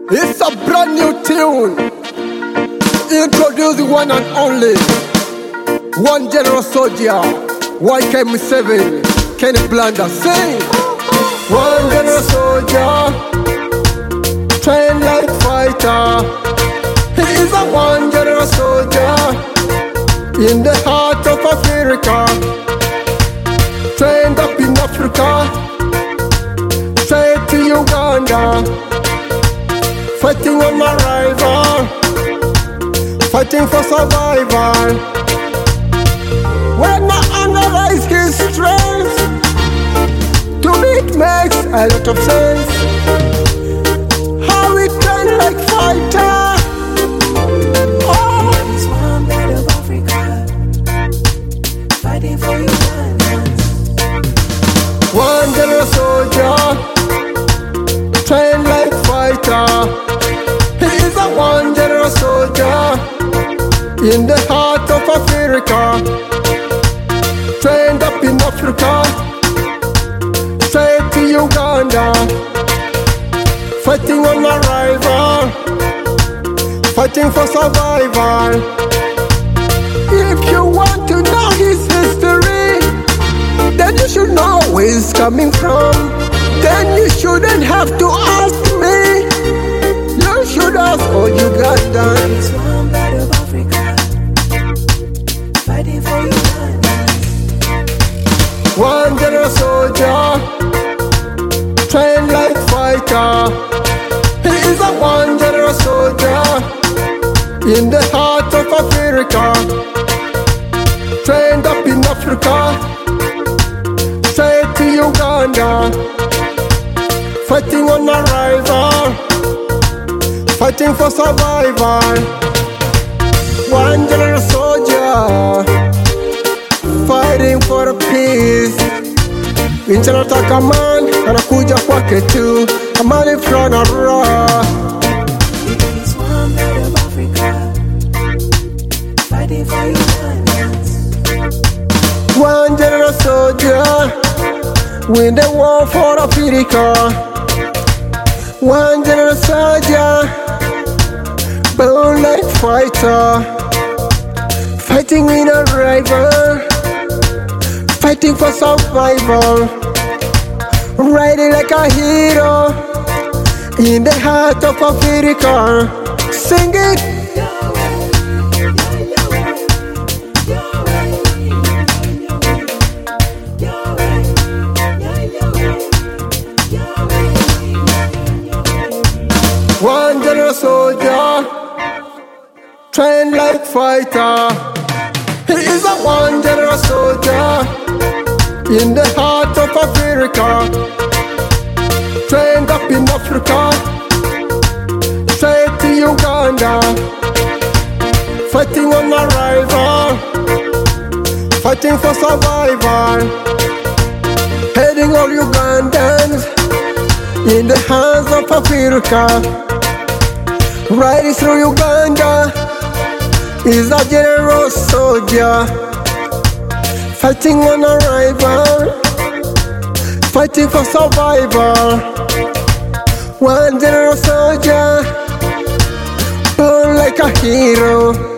It's a brand new tune. Introduce the one and only One General Soldier, YKM7, Kenny Blanda. Sing! One General Soldier, trained like fighter. He is a one General Soldier in the heart of Africa. Trained up in Africa, straight to Uganda. Fighting on my rival, fighting for survival. When my analyze his strength, to me it makes a lot of sense. How we train like fighter. Oh, he's one blood of Africa, fighting for Ugandans. One General Soldier, trained like fighter. He is a one General Soldier in the heart of Africa. Trained up in Africa, straight to Uganda. Fighting on my rival, fighting for survival. If you want to know his history, then you should know where he's coming from. Then you shouldn't have to ask me. You should ask all Ugandans. He's one blood of Africa, fighting for Ugandans. One General Soldier, trained like fighter. He is a one General Soldier in the heart of Africa. Trained up in Africa, straight to Uganda. Fighting on my rival, fighting for survival. One General Soldier, fighting for peace. Nchi nataka amani, anakuja kwake tu. Amani front of raw. He's one blood of Africa, fighting for Ugandans. One General Soldier, win the war for Africa. One General Soldier, born like fighter. Fighting in a rival, fighting for survival. Riding like a hero in the heart of Africa. Sing it. One General Soldier, trained like fighter. He is a one General Soldier in the heart of Africa. Trained up in Africa, straight to Uganda. Fighting on my rival, fighting for survival. Heading all Ugandans in the hands of Africa. Riding through Uganda is a General Soldier. Fighting on a rival, fighting for survival. One General Soldier, born like a hero.